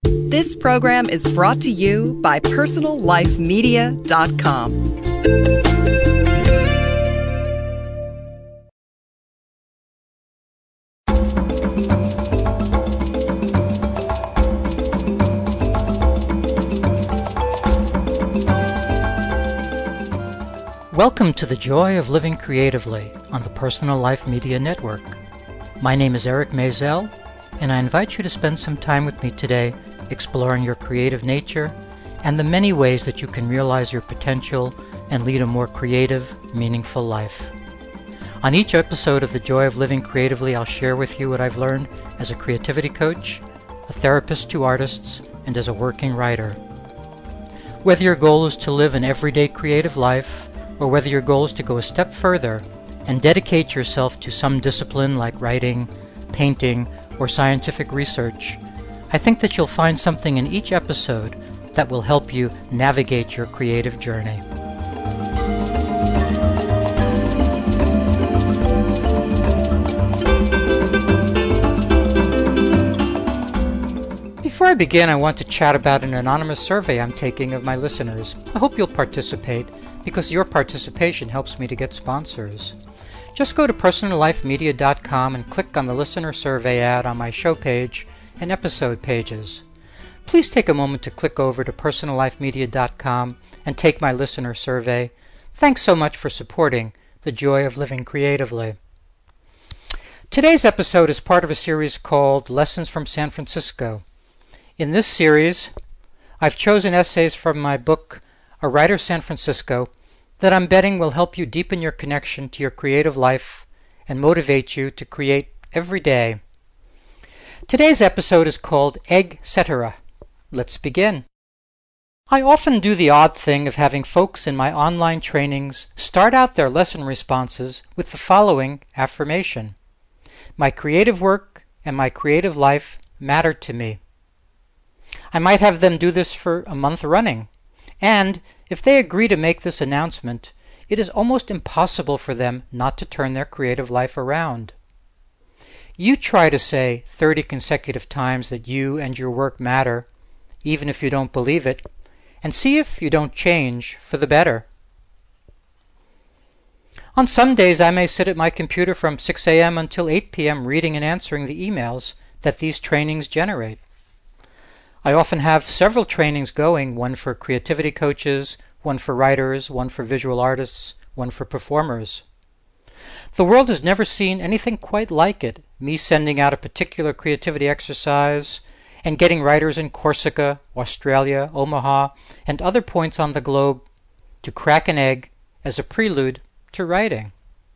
This program is brought to you by PersonalLifeMedia.com. Welcome to the Joy of Living Creatively on the Personal Life Media Network. My name is Eric Maisel, and I invite you to spend some time with me today exploring your creative nature and the many ways that you can realize your potential and lead a more creative, meaningful life. On each episode of the Joy of Living Creatively, I'll share with you what I've learned as a creativity coach, a therapist to artists, and as a working writer. Whether your goal is to live an everyday creative life, or whether your goal is to go a step further and dedicate yourself to some discipline like writing, painting, or scientific research, I think that you'll find something in each episode that will help you navigate your creative journey. Before I begin, I want to chat about an anonymous survey I'm taking of my listeners. I hope you'll participate, because your participation helps me to get sponsors. Just go to PersonalLifeMedia.com and click on the listener survey ad on my show page and episode pages. Please take a moment to click over to PersonalLifeMedia.com and take my listener survey. Thanks so much for supporting the Joy of Living Creatively. Today's episode is part of a series called Lessons from San Francisco. In this series, I've chosen essays from my book, A Writer San Francisco, that I'm betting will help you deepen your connection to your creative life and motivate you to create every day. Today's episode is called Egg Cetera. Let's begin. I often do the odd thing of having folks in my online trainings start out their lesson responses with the following affirmation: My creative work and my creative life matter to me. I might have them do this for a month running, and if they agree to make this announcement, it is almost impossible for them not to turn their creative life around. You try to say 30 consecutive times that you and your work matter, even if you don't believe it, and see if you don't change for the better. On some days I may sit at my computer from 6 a.m. until 8 p.m. reading and answering the emails that these trainings generate. I often have several trainings going, one for creativity coaches, one for writers, one for visual artists, one for performers. The world has never seen anything quite like it, me sending out a particular creativity exercise and getting writers in Corsica, Australia, Omaha, and other points on the globe to crack an egg as a prelude to writing.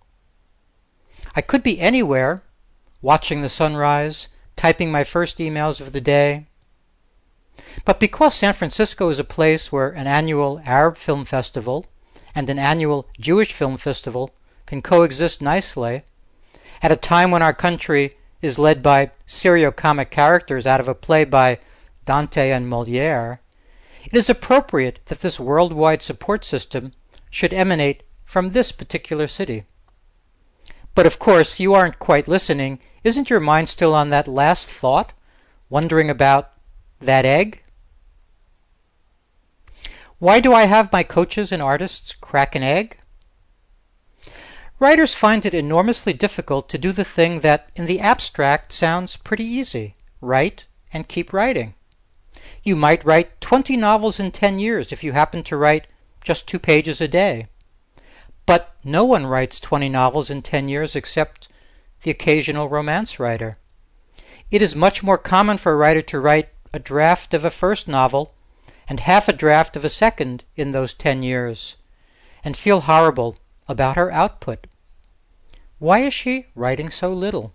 I could be anywhere, watching the sunrise, typing my first emails of the day. But because San Francisco is a place where an annual Arab Film Festival and an annual Jewish Film Festival can coexist nicely, at a time when our country is led by serio-comic characters out of a play by Dante and Molière, it is appropriate that this worldwide support system should emanate from this particular city. But of course, you aren't quite listening. Isn't your mind still on that last thought, wondering about that egg? Why do I have my coaches and artists crack an egg? Writers find it enormously difficult to do the thing that, in the abstract, sounds pretty easy. Write and keep writing. You might write 20 novels in 10 years if you happen to write just 2 pages a day. But no one writes 20 novels in 10 years except the occasional romance writer. It is much more common for a writer to write a draft of a first novel and half a draft of a second in those 10 years, and feel horrible about her output. Why is she writing so little?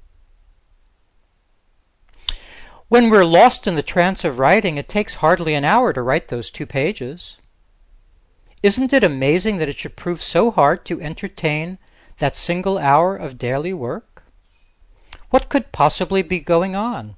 When we're lost in the trance of writing, it takes hardly an hour to write those 2 pages. Isn't it amazing that it should prove so hard to entertain that single hour of daily work? What could possibly be going on?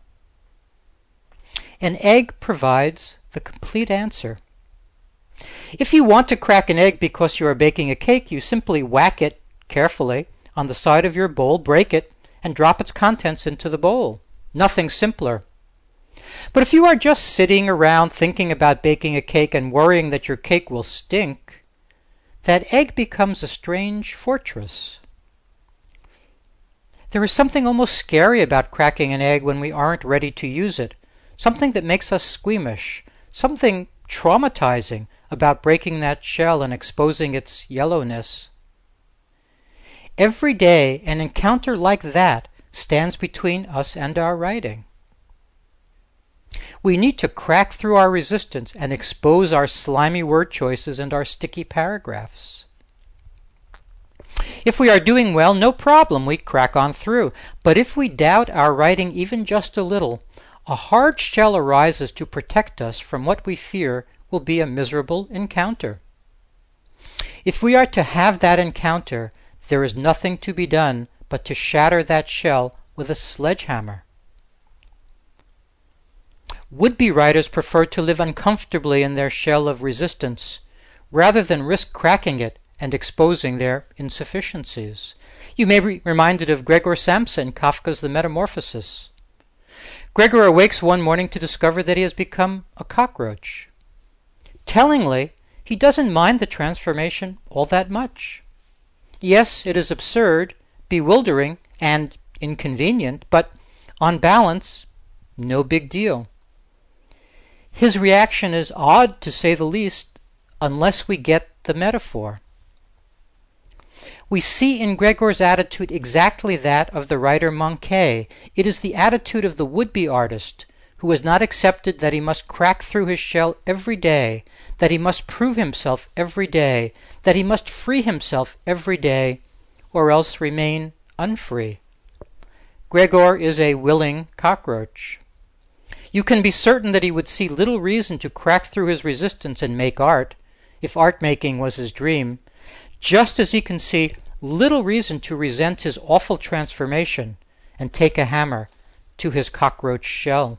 An egg provides the complete answer. If you want to crack an egg because you are baking a cake, you simply whack it carefully on the side of your bowl, break it, and drop its contents into the bowl. Nothing simpler. But if you are just sitting around thinking about baking a cake and worrying that your cake will stink, that egg becomes a strange fortress. There is something almost scary about cracking an egg when we aren't ready to use it, something that makes us squeamish, something traumatizing about breaking that shell and exposing its yellowness. Every day, an encounter like that stands between us and our writing. We need to crack through our resistance and expose our slimy word choices and our sticky paragraphs. If we are doing well, no problem, we crack on through. But if we doubt our writing even just a little, a hard shell arises to protect us from what we fear will be a miserable encounter. If we are to have that encounter, there is nothing to be done but to shatter that shell with a sledgehammer. Would-be writers prefer to live uncomfortably in their shell of resistance, rather than risk cracking it and exposing their insufficiencies. You may be reminded of Gregor Samsa in Kafka's The Metamorphosis. Gregor awakes one morning to discover that he has become a cockroach. Tellingly, he doesn't mind the transformation all that much. Yes, it is absurd, bewildering, and inconvenient, but on balance, no big deal. His reaction is odd, to say the least, unless we get the metaphor. We see in Gregor's attitude exactly that of the writer Manquet. It is the attitude of the would-be artist who has not accepted that he must crack through his shell every day, that he must prove himself every day, that he must free himself every day, or else remain unfree. Gregor is a willing cockroach. You can be certain that he would see little reason to crack through his resistance and make art, if art making was his dream, just as he can see little reason to resent his awful transformation and take a hammer to his cockroach shell.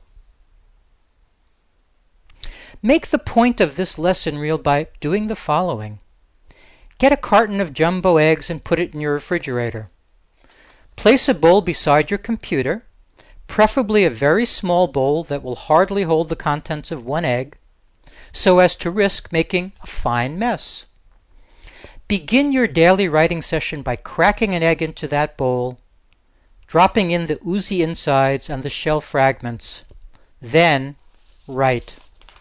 Make the point of this lesson real by doing the following. Get a carton of jumbo eggs and put it in your refrigerator. Place a bowl beside your computer, preferably a very small bowl that will hardly hold the contents of one egg, so as to risk making a fine mess. Begin your daily writing session by cracking an egg into that bowl, dropping in the oozy insides and the shell fragments. Then write.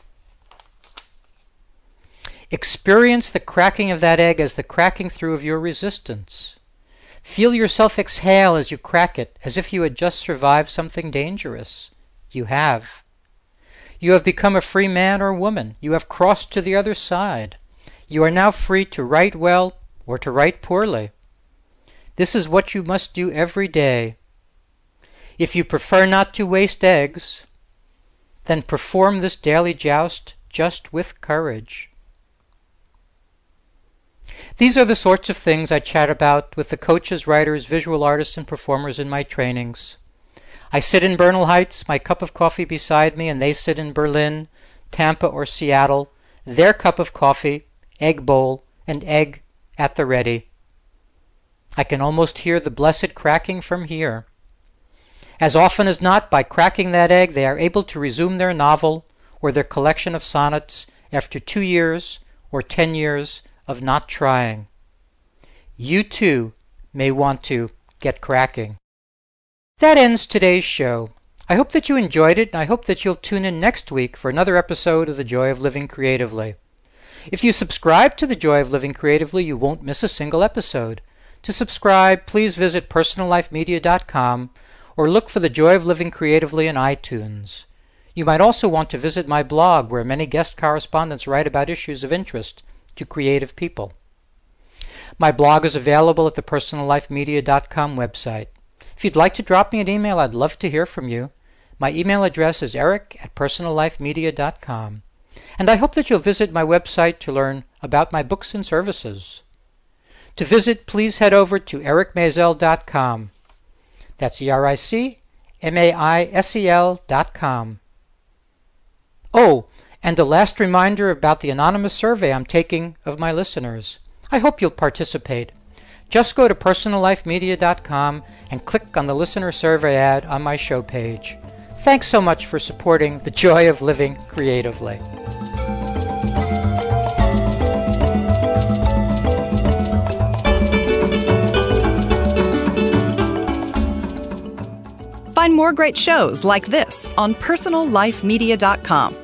Experience the cracking of that egg as the cracking through of your resistance. Feel yourself exhale as you crack it, as if you had just survived something dangerous. You have. You have become a free man or woman. You have crossed to the other side. You are now free to write well or to write poorly. This is what you must do every day. If you prefer not to waste eggs, then perform this daily joust just with courage. These are the sorts of things I chat about with the coaches, writers, visual artists, and performers in my trainings. I sit in Bernal Heights, my cup of coffee beside me, and they sit in Berlin, Tampa, or Seattle, their cup of coffee, egg bowl, and egg at the ready. I can almost hear the blessed cracking from here. As often as not, by cracking that egg, they are able to resume their novel or their collection of sonnets after 2 years or 10 years of not trying. You too may want to get cracking. That ends today's show. I hope that you enjoyed it, and I hope that you'll tune in next week for another episode of The Joy of Living Creatively. If you subscribe to The Joy of Living Creatively, you won't miss a single episode. To subscribe, please visit personallifemedia.com or look for The Joy of Living Creatively in iTunes. You might also want to visit my blog, where many guest correspondents write about issues of interest to creative people. My blog is available at the personallifemedia.com website. If you'd like to drop me an email, I'd love to hear from you. My email address is eric@personallifemedia.com. And I hope that you'll visit my website to learn about my books and services. To visit, please head over to ericmaisel.com. That's ERICMAISEL.com. Oh, and a last reminder about the anonymous survey I'm taking of my listeners. I hope you'll participate. Just go to personallifemedia.com and click on the listener survey ad on my show page. Thanks so much for supporting the joy of living creatively. Find more great shows like this on PersonalLifeMedia.com.